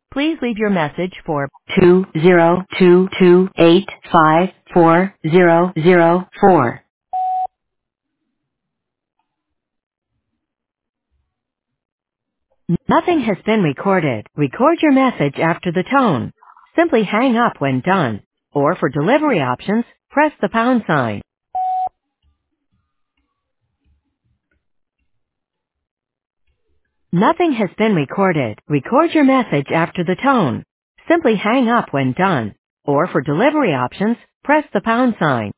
Please leave your message for 20228540004. Nothing has been recorded. Record your message after the tone. Simply hang up when done. Or for delivery options, press the pound sign. Nothing has been recorded. Record your message after the tone. Simply hang up when done. Or for delivery options, press the pound sign.